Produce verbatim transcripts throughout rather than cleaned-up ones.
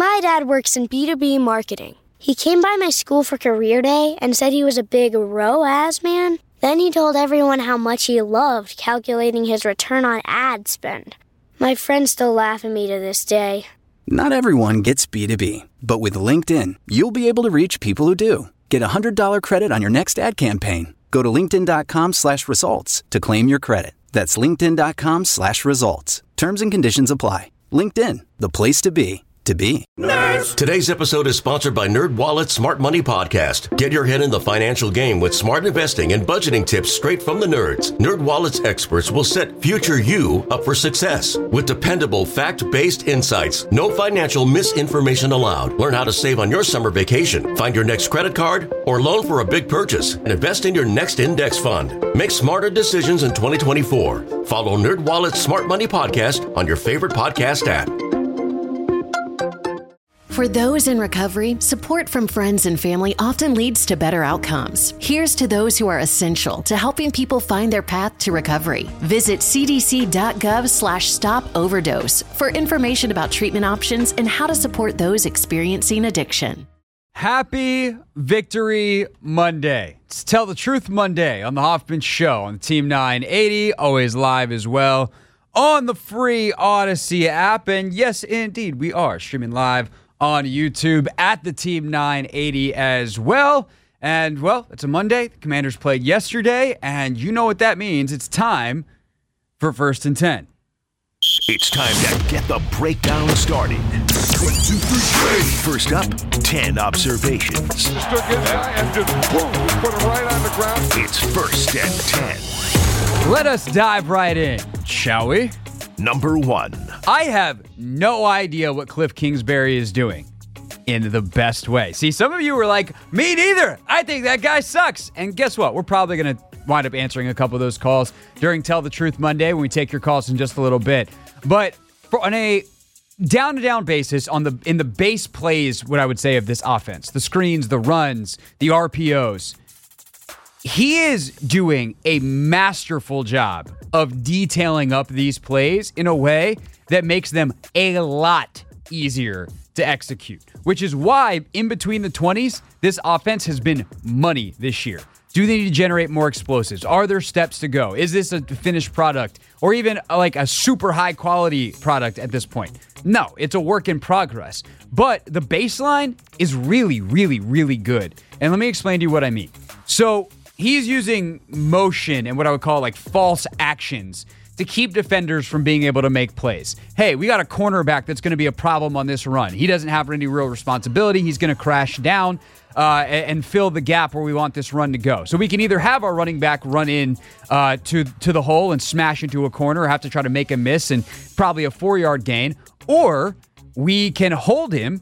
My dad works in B two B marketing. He came by my school for career day and said he was a big R O A S man. Then he told everyone how much he loved calculating his return on ad spend. My friends still laugh at me to this day. Not everyone gets B two B, but with LinkedIn, you'll be able to reach people who do. Get a one hundred dollars credit on your next ad campaign. Go to linkedin.com slash results to claim your credit. That's linkedin.com slash results. Terms and conditions apply. LinkedIn, the place to be, to be. Nerds! Today's episode is sponsored by NerdWallet's Smart Money Podcast. Get your head in the financial game with smart investing and budgeting tips straight from the nerds. NerdWallet's experts will set future you up for success with dependable, fact-based insights. No financial misinformation allowed. Learn how to save on your summer vacation, find your next credit card, or loan for a big purchase, and invest in your next index fund. Make smarter decisions in twenty twenty-four. Follow NerdWallet's Smart Money Podcast on your favorite podcast app. For those in recovery, support from friends and family often leads to better outcomes. Here's to those who are essential to helping people find their path to recovery. Visit cdc.gov slash stop overdose for information about treatment options and how to support those experiencing addiction. Happy Victory Monday. It's Tell the Truth Monday on the Hoffman Show on the Team nine eighty, always live as well on the free Odyssey app. And yes, indeed, we are streaming live on YouTube at the Team nine eighty as well. And, well, it's a Monday. The Commanders played yesterday, and you know what that means. It's time for First and ten. It's time to get the breakdown started. One, two, three, First up, ten observations. Took it and just boom, put it right on the ground. It's First and ten. Let us dive right in, shall we? Number one. I have no idea what Cliff Kingsbury is doing in the best way. See, some of you were like, me neither. I think that guy sucks. And guess what? We're probably going to wind up answering a couple of those calls during Tell the Truth Monday when we take your calls in just a little bit. But for, on a down-to-down basis, on the in the base plays, what I would say of this offense, the screens, the runs, the R P Os, he is doing a masterful job of detailing up these plays in a way that makes them a lot easier to execute, which is why in between the twenties, this offense has been money this year. Do they need to generate more explosives? Are there steps to go? Is this a finished product or even like a super high quality product at this point? No, it's a work in progress, but the baseline is really, really, really good. And let me explain to you what I mean. So he's using motion and what I would call like false actions to keep defenders from being able to make plays. Hey, we got a cornerback that's going to be a problem on this run. He doesn't have any real responsibility. He's going to crash down uh, and, and fill the gap where we want this run to go. So we can either have our running back run in uh, to, to the hole and smash into a corner or have to try to make a miss and probably a four-yard gain, or we can hold him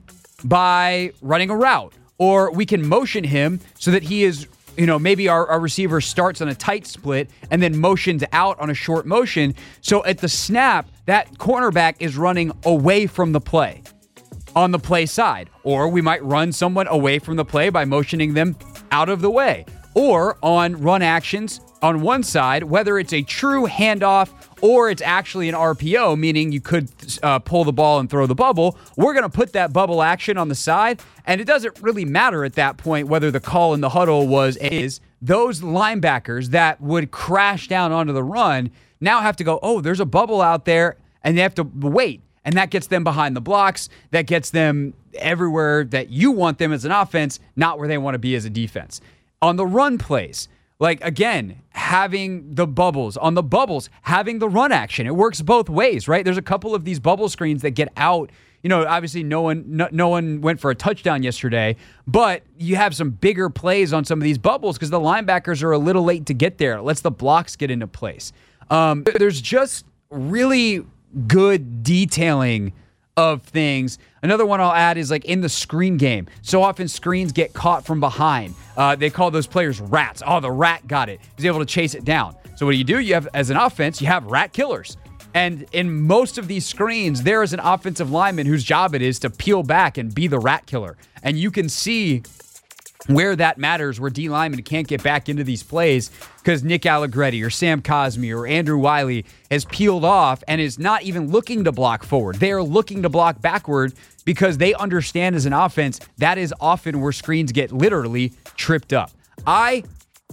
by running a route, or we can motion him so that he is, you know, maybe our, our receiver starts on a tight split and then motions out on a short motion. So at the snap, that cornerback is running away from the play on the play side. Or we might run someone away from the play by motioning them out of the way. Or on run actions on one side, whether it's a true handoff or it's actually an R P O, meaning you could uh, pull the ball and throw the bubble, we're going to put that bubble action on the side, and it doesn't really matter at that point whether the call in the huddle was is. Those linebackers that would crash down onto the run now have to go, oh, there's a bubble out there, and they have to wait, and that gets them behind the blocks, that gets them everywhere that you want them as an offense, not where they want to be as a defense. On the run plays, like, again, having the bubbles. On the bubbles, having the run action. It works both ways, right? There's a couple of these bubble screens that get out. You know, obviously no one no, no one went for a touchdown yesterday, but you have some bigger plays on some of these bubbles because the linebackers are a little late to get there. It lets the blocks get into place. Um, there's just really good detailing of things. Another one I'll add is like in the screen game. So often screens get caught from behind. Uh, they call those players rats. Oh, the rat got it. He's able to chase it down. So what do you do? You have, as an offense, you have rat killers. And in most of these screens, there is an offensive lineman whose job it is to peel back and be the rat killer. And you can see where that matters, where D linemen can't get back into these plays because Nick Allegretti or Sam Cosmi or Andrew Wiley has peeled off and is not even looking to block forward. They are looking to block backward because they understand as an offense that is often where screens get literally tripped up. I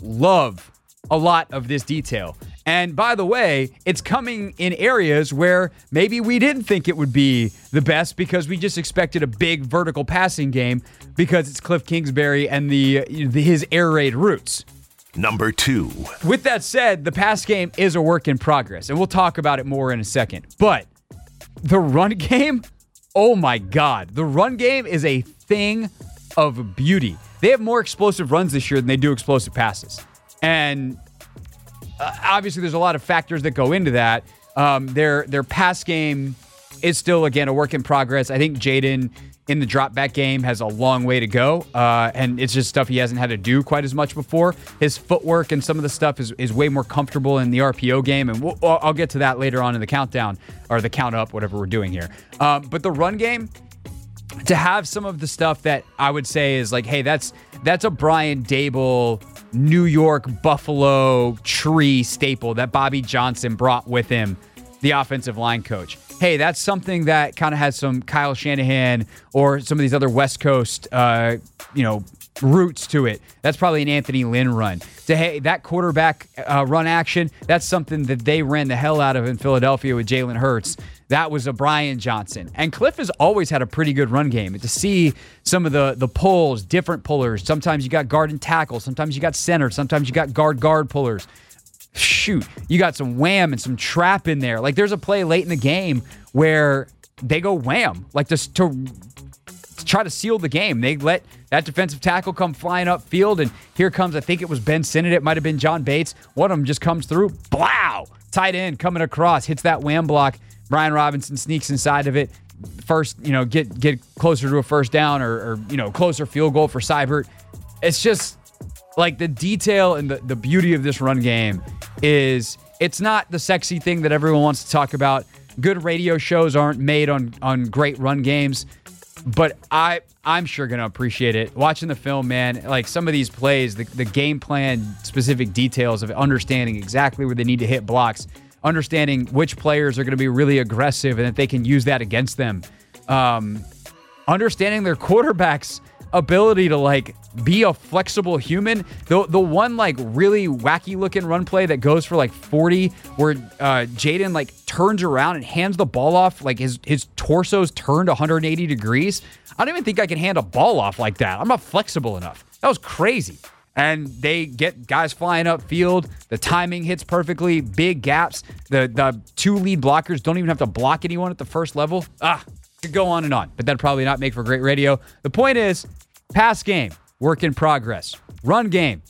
love a lot of this detail. And by the way, it's coming in areas where maybe we didn't think it would be the best because we just expected a big vertical passing game because it's Cliff Kingsbury and the, the his air raid roots. Number two. With that said, the pass game is a work in progress, and we'll talk about it more in a second. But the run game, oh my God. The run game is a thing of beauty. They have more explosive runs this year than they do explosive passes. And uh, obviously there's a lot of factors that go into that. Um, their their pass game is still, again, a work in progress. I think Jaden in the drop back game has a long way to go. Uh, and it's just stuff he hasn't had to do quite as much before. His footwork and some of the stuff is, is way more comfortable in the R P O game. And we'll, I'll get to that later on in the countdown or the count up, whatever we're doing here. Um, but the run game, to have some of the stuff that I would say is like, hey, that's that's a Brian Daboll, New York, Buffalo tree staple that Bobby Johnson brought with him, the offensive line coach. Hey, that's something that kind of has some Kyle Shanahan or some of these other West Coast, uh, you know, roots to it. That's probably an Anthony Lynn run. So, hey, that quarterback uh, run action, that's something that they ran the hell out of in Philadelphia with Jalen Hurts. That was a Brian Johnson. And Cliff has always had a pretty good run game. And to see some of the the pulls, different pullers, sometimes you got guard and tackle, sometimes you got center, sometimes you got guard-guard pullers. Shoot, you got some wham and some trap in there. Like, there's a play late in the game where they go wham, like just to, to try to seal the game. They let that defensive tackle come flying upfield, and here comes, I think it was Ben Sinnott, it might have been John Bates. One of them just comes through, blow, tight end coming across, hits that wham block. Brian Robinson sneaks inside of it. First, you know, get get closer to a first down or, or you know, closer field goal for Seibert. It's just like the detail and the, the beauty of this run game is it's not the sexy thing that everyone wants to talk about. Good radio shows aren't made on, on great run games, but I, I'm sure going to appreciate it. Watching the film, man, like some of these plays, the, the game plan, specific details of understanding exactly where they need to hit blocks, understanding which players are going to be really aggressive and that they can use that against them. Um, understanding their quarterback's ability to like be a flexible human. The the one like really wacky looking run play that goes for like forty where uh, Jaden like turns around and hands the ball off, like his his torso's turned one hundred eighty degrees. I don't even think I can hand a ball off like that. I'm not flexible enough. That was crazy. And they get guys flying upfield. The timing hits perfectly. Big gaps. The the two lead blockers don't even have to block anyone at the first level. Ah, could go on and on, but that'd probably not make for great radio. The point is, pass game, work in progress. Run game,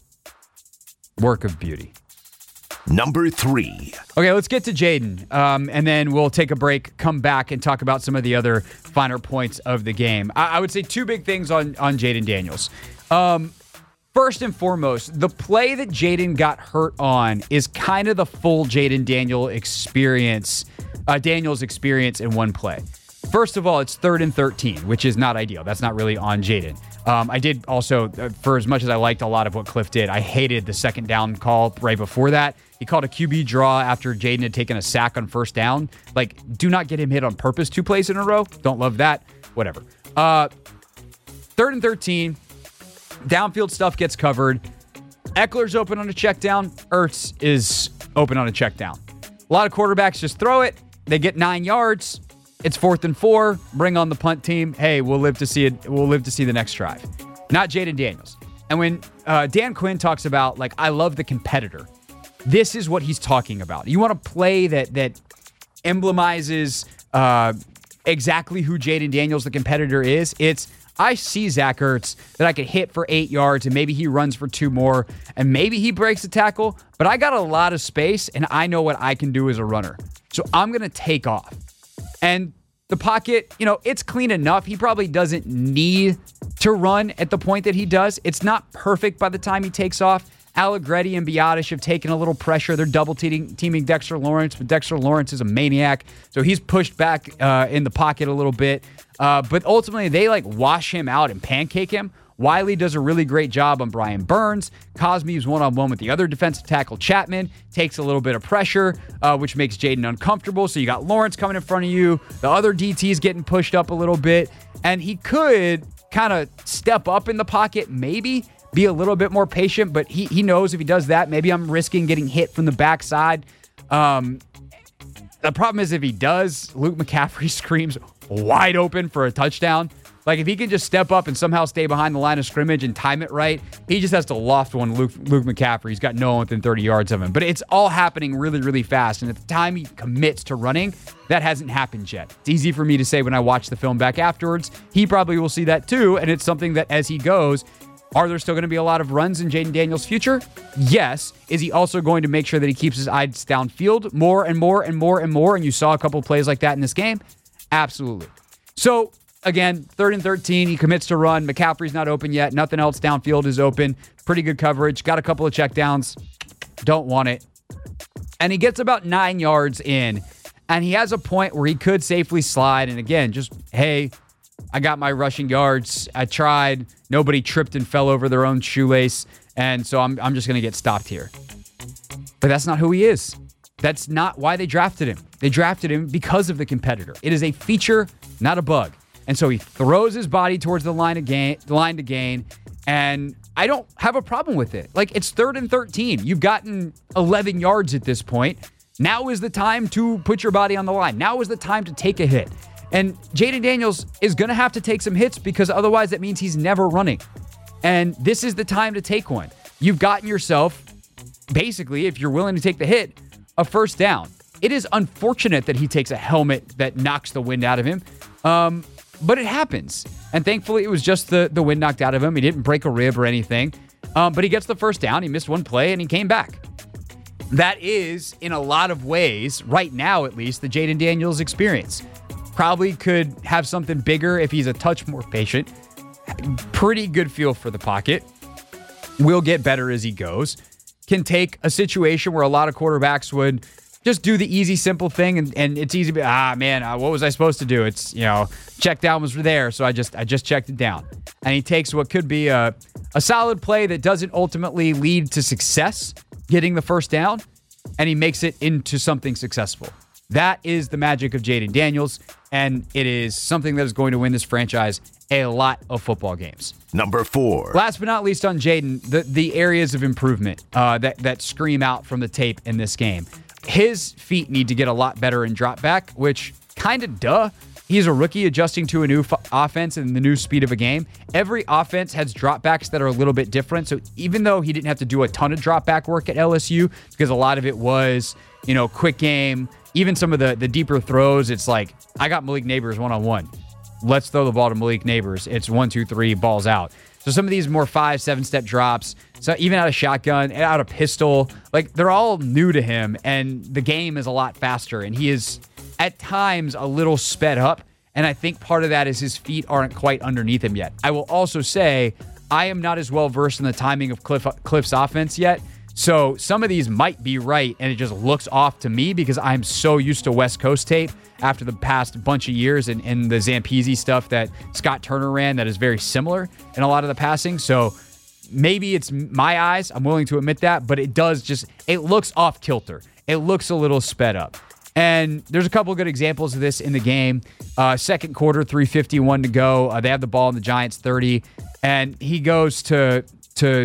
work of beauty. Number three. Okay, let's get to Jaden, um, and then we'll take a break, come back, and talk about some of the other finer points of the game. I, I would say two big things on, on Jaden Daniels. Um, first and foremost, the play that Jaden got hurt on is kind of the full Jaden Daniel experience, uh, Daniels experience in one play. First of all, it's third and thirteen, which is not ideal. That's not really on Jaden. Um, I did also, uh, for as much as I liked a lot of what Cliff did, I hated the second down call right before that. He called a Q B draw after Jaden had taken a sack on first down. Like, do not get him hit on purpose two plays in a row. Don't love that. Whatever. Uh, third and thirteen, downfield stuff gets covered. Eckler's open on a check down. Ertz is open on a check down. A lot of quarterbacks just throw it. They get nine yards. It's fourth and four. Bring on the punt team. Hey, we'll live to see it. We'll live to see the next drive. Not Jaden Daniels. And when uh, Dan Quinn talks about, like, I love the competitor, this is what he's talking about. You want a play that that emblemizes uh, exactly who Jaden Daniels, the competitor, is. It's, I see Zach Ertz that I could hit for eight yards and maybe he runs for two more and maybe he breaks a tackle, but I got a lot of space and I know what I can do as a runner. So I'm going to take off. And the pocket, you know, it's clean enough. He probably doesn't need to run at the point that he does. It's not perfect by the time he takes off. Allegretti and Biotish have taken a little pressure. They're double teaming, teaming Dexter Lawrence, but Dexter Lawrence is a maniac. So he's pushed back uh, in the pocket a little bit. Uh, but ultimately, they like wash him out and pancake him Wiley does a really great job on Brian Burns. Cosme's one-on-one with the other defensive tackle, Chapman, takes a little bit of pressure, uh, which makes Jaden uncomfortable. So you got Lawrence coming in front of you. The other D T's getting pushed up a little bit. And he could kind of step up in the pocket, maybe be a little bit more patient, but he he knows if he does that, maybe I'm risking getting hit from the backside. Um, the problem is if he does, Luke McCaffrey screams wide open for a touchdown. Like, if he can just step up and somehow stay behind the line of scrimmage and time it right, he just has to loft one Luke, Luke McCaffrey. He's got no one within thirty yards of him. But it's all happening really, really fast. And at the time he commits to running, that hasn't happened yet. It's easy for me to say when I watch the film back afterwards. He probably will see that too. And it's something that as he goes, are there still going to be a lot of runs in Jaden Daniels' future? Yes. Is he also going to make sure that he keeps his eyes downfield more and more and more and more? And you saw a couple plays like that in this game? Absolutely. So, again, third and thirteen, he commits to run. McCaffrey's not open yet. Nothing else downfield is open. Pretty good coverage. Got a couple of checkdowns. Don't want it. And he gets about nine yards in. And he has a point where he could safely slide. And again, just, hey, I got my rushing yards. I tried. Nobody tripped and fell over their own shoelace. And so I'm, I'm just going to get stopped here. But that's not who he is. That's not why they drafted him. They drafted him because of the competitor. It is a feature, not a bug. And so he throws his body towards the line of gain, the line to gain, and I don't have a problem with it. Like, it's third and thirteen. You've gotten eleven yards at this point. Now is the time to put your body on the line. Now is the time to take a hit. And Jaden Daniels is going to have to take some hits because otherwise that means he's never running. And this is the time to take one. You've gotten yourself, basically, if you're willing to take the hit, a first down. It is unfortunate that he takes a helmet that knocks the wind out of him. Um... But it happens. And thankfully, it was just the, the wind knocked out of him. He didn't break a rib or anything. Um, but he gets the first down. He missed one play, and he came back. That is, in a lot of ways, right now at least, the Jaden Daniels experience. Probably could have something bigger if he's a touch more patient. Pretty good feel for the pocket. Will get better as he goes. Can take a situation where a lot of quarterbacks would just do the easy, simple thing, and, and it's easy to be, ah, man, uh, what was I supposed to do? It's, you know, check down was there, so I just I just checked it down. And he takes what could be a, a solid play that doesn't ultimately lead to success, getting the first down, and he makes it into something successful. That is the magic of Jaden Daniels, and it is something that is going to win this franchise a lot of football games. Number four. Last but not least on Jaden, the, the areas of improvement uh, that, that scream out from the tape in this game. His feet need to get a lot better in drop back, which kind of duh. He's a rookie adjusting to a new f- offense and the new speed of a game. Every offense has drop backs that are a little bit different. So even though he didn't have to do a ton of drop back work at L S U, because a lot of it was, you know, quick game, even some of the, the deeper throws, it's like, I got Malik Neighbors one-on-one. Let's throw the ball to Malik Neighbors. It's one, two, three, balls out. So some of these more five, seven-step drops, so even out of shotgun, out of pistol, like they're all new to him, and the game is a lot faster, and he is at times a little sped up, and I think part of that is his feet aren't quite underneath him yet. I will also say I am not as well versed in the timing of Cliff, Cliff's offense yet, so some of these might be right, and it just looks off to me because I'm so used to West Coast tape after the past bunch of years and, and the Zampese stuff that Scott Turner ran that is very similar in a lot of the passing. So maybe it's my eyes. I'm willing to admit that, but it does just, it looks off kilter. It looks a little sped up. And there's a couple of good examples of this in the game. Uh, second quarter, three fifty-one to go. Uh, they have the ball in the Giants' thirty, and he goes to to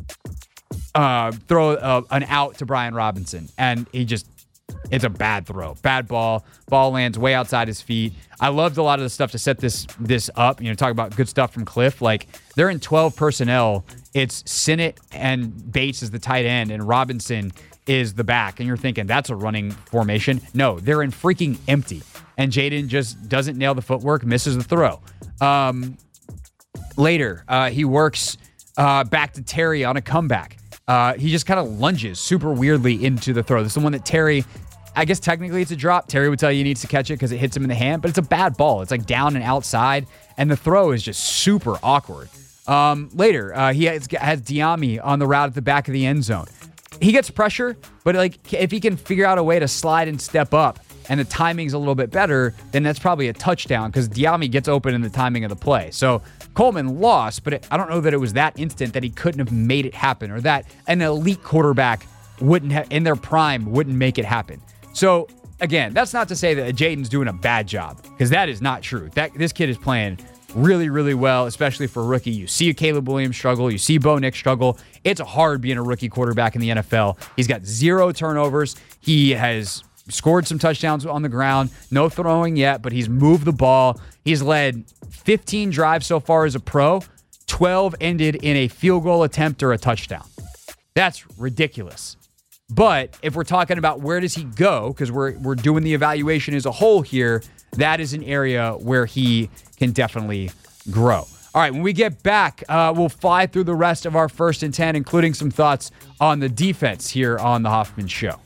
uh, throw a, an out to Brian Robinson, and he just, it's a bad throw. Bad ball. Ball lands way outside his feet. I loved a lot of the stuff to set this this up. You know, talk about good stuff from Cliff. Like, they're in twelve personnel. It's Sinnott and Bates as the tight end, and Robinson is the back. And you're thinking, that's a running formation. No, they're in freaking empty. And Jaden just doesn't nail the footwork, misses the throw. Um, later, uh, he works uh, back to Terry on a comeback. Uh, he just kind of lunges super weirdly into the throw. This is the one that Terry, I guess technically it's a drop. Terry would tell you he needs to catch it because it hits him in the hand, but it's a bad ball. It's like down and outside, and the throw is just super awkward. Um, later, uh, he has, has Diami on the route at the back of the end zone. He gets pressure, but like if he can figure out a way to slide and step up, and the timing's a little bit better, then that's probably a touchdown because Diame gets open in the timing of the play. So Coleman lost, but it, I don't know that it was that instant that he couldn't have made it happen, or that an elite quarterback wouldn't have, in their prime, wouldn't make it happen. So again, that's not to say that Jayden's doing a bad job, because that is not true. That this kid is playing really, really well, especially for a rookie. You see Caleb Williams struggle. You see Bo Nix struggle. It's hard being a rookie quarterback in the N F L. He's got zero turnovers. He has scored some touchdowns on the ground. No throwing yet, but he's moved the ball. He's led fifteen drives so far as a pro. twelve ended in a field goal attempt or a touchdown. That's ridiculous. But if we're talking about where does he go, because we're we're doing the evaluation as a whole here, that is an area where he can definitely grow. All right, when we get back, uh, we'll fly through the rest of our first and ten, including some thoughts on the defense here on The Hoffman Show.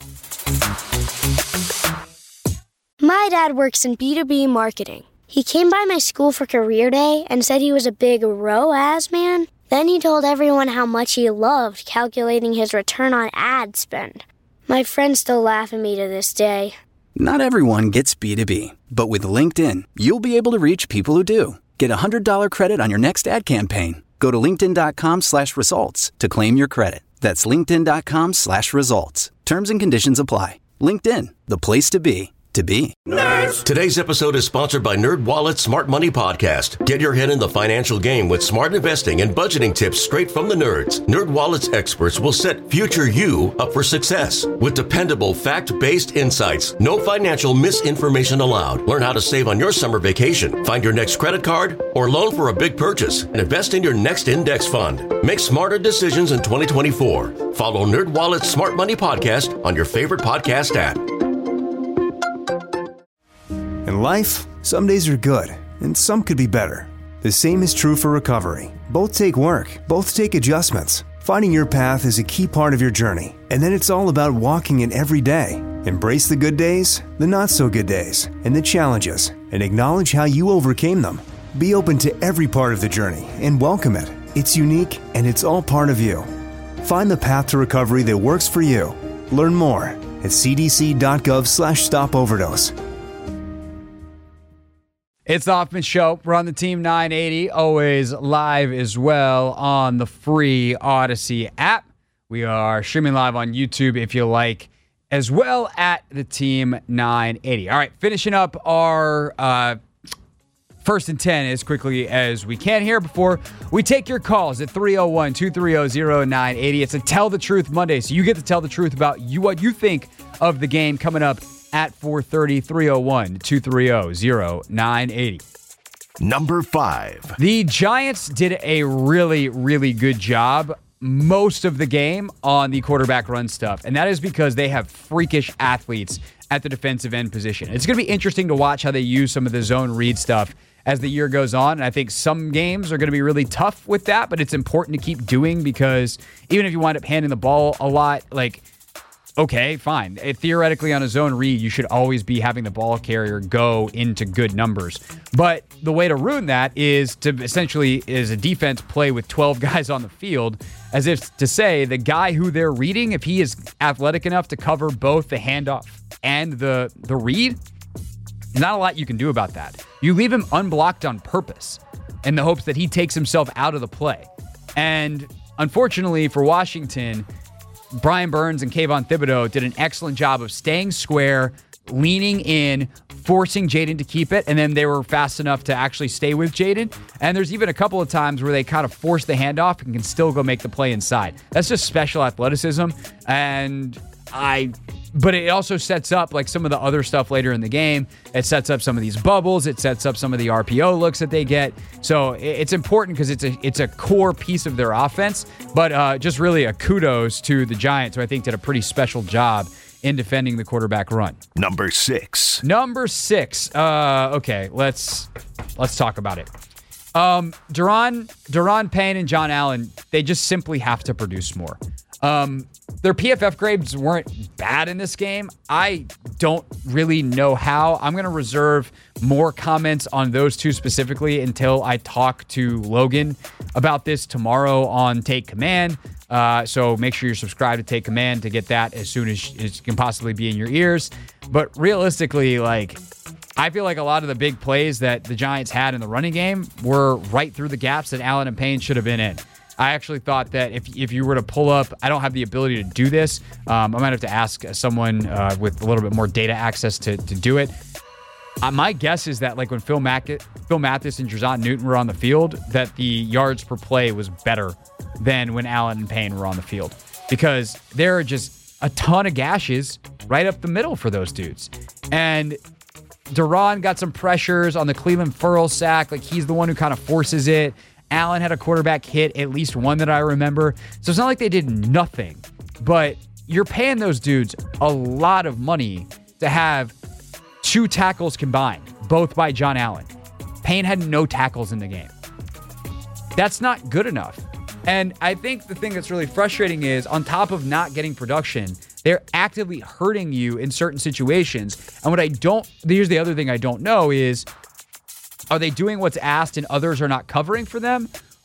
My dad works in B two B marketing. He came by my school for career day and said he was a big R O A S man. Then he told everyone how much he loved calculating his return on ad spend. My friends still laugh at me to this day. Not everyone gets B two B, but with LinkedIn, you'll be able to reach people who do. Get a one hundred dollars credit on your next ad campaign. Go to linkedin.com slash results to claim your credit. That's linkedin.com slash results. Terms and conditions apply. LinkedIn, the place to be, to be. Nerds! Today's episode is sponsored by NerdWallet's Smart Money Podcast. Get your head in the financial game with smart investing and budgeting tips straight from the nerds. NerdWallet's experts will set future you up for success with dependable, fact-based insights. No financial misinformation allowed. Learn how to save on your summer vacation, find your next credit card, or loan for a big purchase, and invest in your next index fund. Make smarter decisions in twenty twenty-four. Follow NerdWallet's Smart Money Podcast on your favorite podcast app. In life, some days are good, and some could be better. The same is true for recovery. Both take work, both take adjustments. Finding your path is a key part of your journey, and then it's all about walking it every day. Embrace the good days, the not-so-good days, and the challenges, and acknowledge how you overcame them. Be open to every part of the journey and welcome it. It's unique, and it's all part of you. Find the path to recovery that works for you. Learn more at cdc.gov slash stop overdose. It's the Hoffman Show. We're on the Team nine eighty, always live as well on the free Odyssey app. We are streaming live on YouTube if you like, as well at the Team nine eighty. All right, finishing up our uh, first and ten as quickly as we can here before we take your calls at three oh one, two three oh, oh nine eight oh. It's a Tell the Truth Monday, so you get to tell the truth about you what you think of the game coming up at four thirty, three oh one, two three oh, oh nine eight oh. Number five. The Giants did a really, really good job most of the game on the quarterback run stuff, and that is because they have freakish athletes at the defensive end position. It's going to be interesting to watch how they use some of the zone read stuff as the year goes on, and I think some games are going to be really tough with that, but it's important to keep doing because even if you wind up handing the ball a lot, like, okay, fine. Theoretically, on a zone read, you should always be having the ball carrier go into good numbers. But the way to ruin that is to essentially, as a defense, play with twelve guys on the field, as if to say the guy who they're reading, if he is athletic enough to cover both the handoff and the, the read, not a lot you can do about that. You leave him unblocked on purpose in the hopes that he takes himself out of the play. And unfortunately for Washington, Brian Burns and Kayvon Thibodeau did an excellent job of staying square, leaning in, forcing Jayden to keep it, and then they were fast enough to actually stay with Jayden. And there's even a couple of times where they kind of force the handoff and can still go make the play inside. That's just special athleticism, and I... But it also sets up like some of the other stuff later in the game. It sets up some of these bubbles. It sets up some of the R P O looks that they get. So it's important because it's a it's a core piece of their offense. But uh, just really a kudos to the Giants, who I think did a pretty special job in defending the quarterback run. Number six. Number six. Uh, okay, let's let's talk about it. Um, Daron, Daron Payne and John Allen, they just simply have to produce more. Um, their P F F grades weren't bad in this game. I don't really know how. I'm going to reserve more comments on those two specifically until I talk to Logan about this tomorrow on Take Command. Uh, so make sure you're subscribed to Take Command to get that as soon as it can possibly be in your ears. But realistically, like, I feel like a lot of the big plays that the Giants had in the running game were right through the gaps that Allen and Payne should have been in. I actually thought that if if you were to pull up, I don't have the ability to do this. Um, I might have to ask someone uh, with a little bit more data access to, to do it. Uh, my guess is that like when Phil, Mac- Phil Mathis and Jazon Newton were on the field, that the yards per play was better than when Allen and Payne were on the field. Because there are just a ton of gashes right up the middle for those dudes. And Duran got some pressures on the Cleveland Furl sack. Like, he's the one who kind of forces it. Allen had a quarterback hit, at least one that I remember. So it's not like they did nothing. But you're paying those dudes a lot of money to have two tackles combined, both by John Allen. Payne had no tackles in the game. That's not good enough. And I think the thing that's really frustrating is, on top of not getting production, they're actively hurting you in certain situations. And what I don't, here's the other thing I don't know is, are they doing what's asked and others are not covering for them?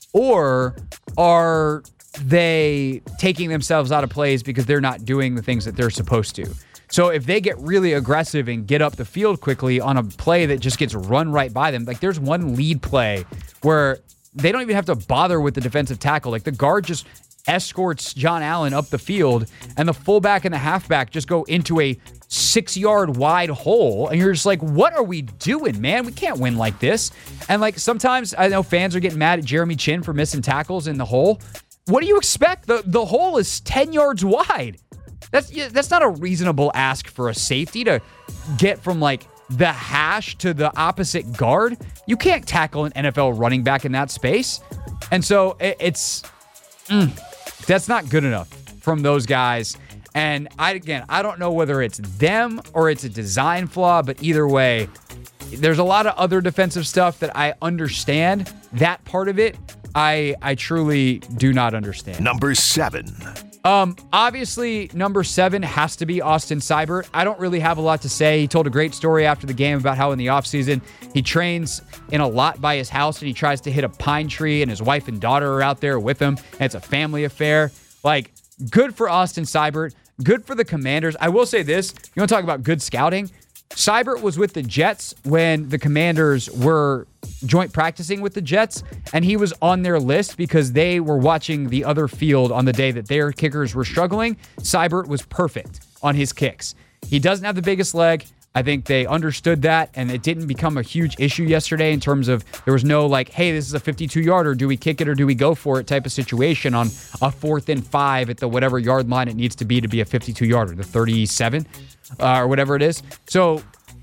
Or are they taking themselves out of plays because they're not doing the things that they're supposed to? So if they get really aggressive and get up the field quickly on a play that just gets run right by them, like there's one lead play where they don't even have to bother with the defensive tackle. Like the guard just escorts John Allen up the field, and the fullback and the halfback just go into a six-yard wide hole, and you're just like, what are we doing, man? We can't win like this. And like sometimes I know fans are getting mad at Jeremy Chin for missing tackles in the hole. What do you expect? The the hole is ten yards wide. That's that's not a reasonable ask for a safety to get from like the hash to the opposite guard. You can't tackle an N F L running back in that space. And so it, it's mm, that's not good enough from those guys. And I again, I don't know whether it's them or it's a design flaw, but either way, there's a lot of other defensive stuff that I understand. That part of it, I I truly do not understand. Number seven. Um, obviously, number seven has to be Austin Seibert. I don't really have a lot to say. He told a great story after the game about how in the offseason he trains in a lot by his house and he tries to hit a pine tree, and his wife and daughter are out there with him, and it's a family affair. Like, good for Austin Seibert. Good for the Commanders. I will say this. You want to talk about good scouting? Seibert was with the Jets when the Commanders were joint practicing with the Jets, and he was on their list because they were watching the other field on the day that their kickers were struggling. Seibert was perfect on his kicks. He doesn't have the biggest leg. I think they understood that, and it didn't become a huge issue yesterday in terms of there was no like, hey, this is a fifty-two-yarder. Do we kick it or do we go for it type of situation on a fourth and five at the whatever yard line it needs to be to be a fifty-two-yarder, the thirty-seven uh, or whatever it is. So,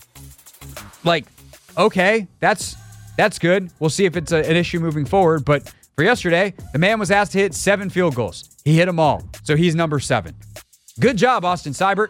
like, okay, that's that's good. We'll see if it's a, an issue moving forward. But for yesterday, the man was asked to hit seven field goals. He hit them all. So he's number seven. Good job, Austin Seibert.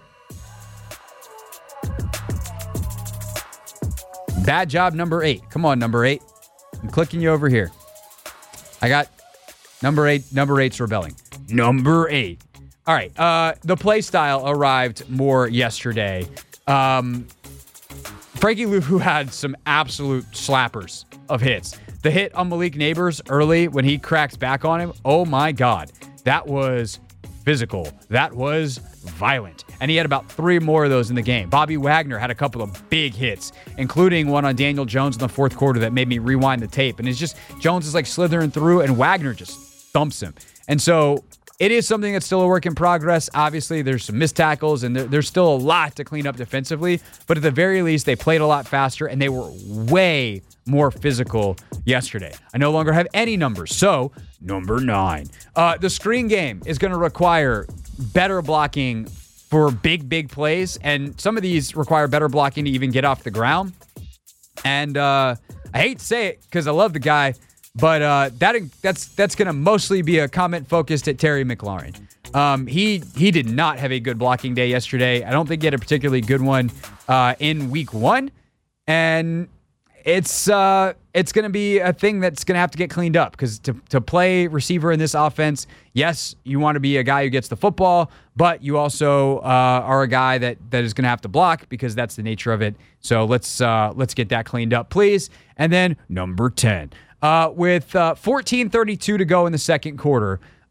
Bad job, number eight. Come on, number eight. I'm clicking you over here. I got number eight. Number eight's rebelling. Number eight. All right. Uh, the play style arrived more yesterday. Um, Frankie Luvu had some absolute slappers of hits. The hit on Malik Neighbors early when he cracked back on him. Oh my God. That was physical. That was violent. And he had about three more of those in the game. Bobby Wagner had a couple of big hits, including one on Daniel Jones in the fourth quarter that made me rewind the tape. And it's just, Jones is like slithering through and Wagner just thumps him. And so it is something that's still a work in progress. Obviously, there's some missed tackles and there, there's still a lot to clean up defensively. But at the very least, they played a lot faster and they were way more physical yesterday. I no longer have any numbers. So, number nine. Uh, the screen game is going to require better blocking for big, big plays. And some of these require better blocking to even get off the ground. And uh, I hate to say it because I love the guy, but uh, that that's that's going to mostly be a comment focused at Terry McLaurin. Um, he he did not have a good blocking day yesterday. I don't think he had a particularly good one uh, in week one. And it's uh, it's going to be a thing that's going to have to get cleaned up because to, to play receiver in this offense, yes, you want to be a guy who gets the football, but you also uh, are a guy that, that is going to have to block because that's the nature of it. So let's uh, let's get that cleaned up, please. And then number ten. Uh, with uh, fourteen thirty-two to go in the second quarter,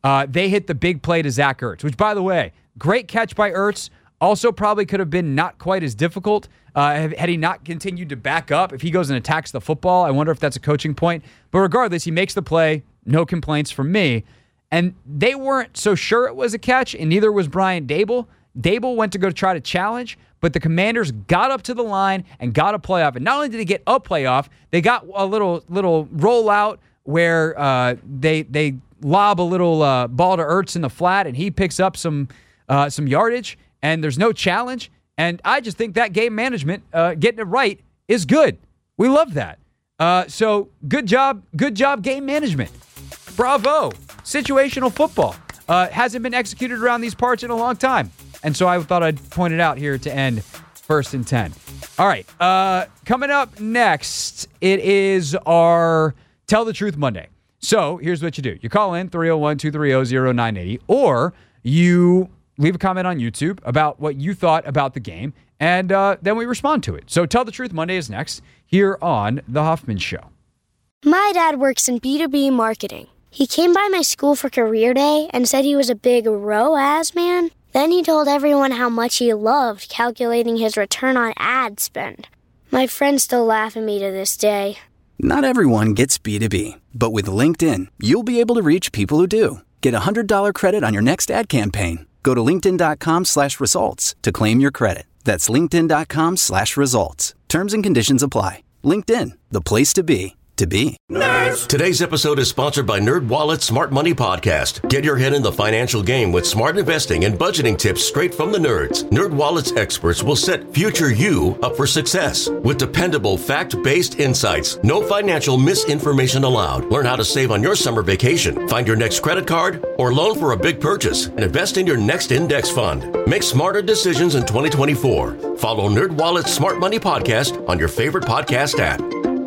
Uh, they hit the big play to Zach Ertz, which, by the way, great catch by Ertz. Also probably could have been not quite as difficult uh, had he not continued to back up. If he goes and attacks the football, I wonder if that's a coaching point. But regardless, he makes the play. No complaints from me. And they weren't so sure it was a catch, and neither was Brian Daboll. Daboll went to go try to challenge, but the Commanders got up to the line and got a playoff. And not only did they get a playoff, they got a little little rollout where uh, they they lob a little uh, ball to Ertz in the flat, and he picks up some uh, some yardage. And there's no challenge. And I just think that game management, uh, getting it right, is good. We love that. Uh, so good job, good job game management. Bravo. Situational football. Uh, hasn't been executed around these parts in a long time. And so I thought I'd point it out here to end first and ten. All right. Uh, coming up next, it is our Tell the Truth Monday. So here's what you do. You call in three oh one, two three oh, oh nine eight oh, or you leave a comment on YouTube about what you thought about the game, and uh, then we respond to it. So Tell the Truth Monday is next here on The Huffman Show. My dad works in B two B marketing. He came by my school for career day and said he was a big R O A S man. Then he told everyone how much he loved calculating his return on ad spend. My friends still laugh at me to this day. Not everyone gets B two B, but with LinkedIn, you'll be able to reach people who do. Get a one hundred dollars credit on your next ad campaign. Go to linkedin.com slash results to claim your credit. That's linkedin.com slash results. Terms and conditions apply. LinkedIn, the place to be, to be. Nerds! Today's episode is sponsored by NerdWallet's Smart Money Podcast. Get your head in the financial game with smart investing and budgeting tips straight from the nerds. NerdWallet's experts will set future you up for success. With dependable, fact-based insights, no financial misinformation allowed. Learn how to save on your summer vacation, find your next credit card, or loan for a big purchase, and invest in your next index fund. Make smarter decisions in twenty twenty-four. Follow NerdWallet's Smart Money Podcast on your favorite podcast app.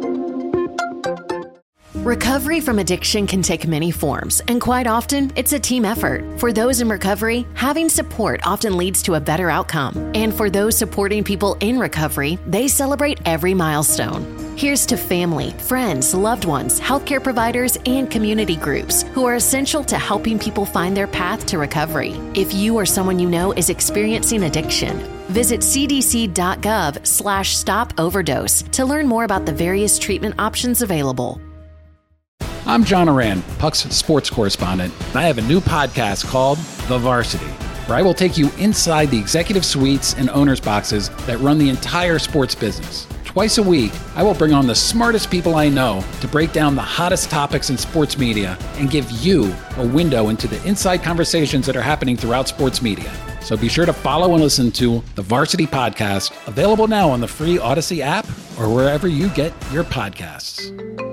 Recovery from addiction can take many forms, and quite often, it's a team effort. For those in recovery, having support often leads to a better outcome. And for those supporting people in recovery, they celebrate every milestone. Here's to family, friends, loved ones, healthcare providers, and community groups who are essential to helping people find their path to recovery. If you or someone you know is experiencing addiction, visit cdc.gov slash stop overdose to learn more about the various treatment options available. I'm John Oran, Puck's sports correspondent, and I have a new podcast called The Varsity, where I will take you inside the executive suites and owners' boxes that run the entire sports business. Twice a week, I will bring on the smartest people I know to break down the hottest topics in sports media and give you a window into the inside conversations that are happening throughout sports media. So be sure to follow and listen to The Varsity Podcast, available now on the free Odyssey app or wherever you get your podcasts.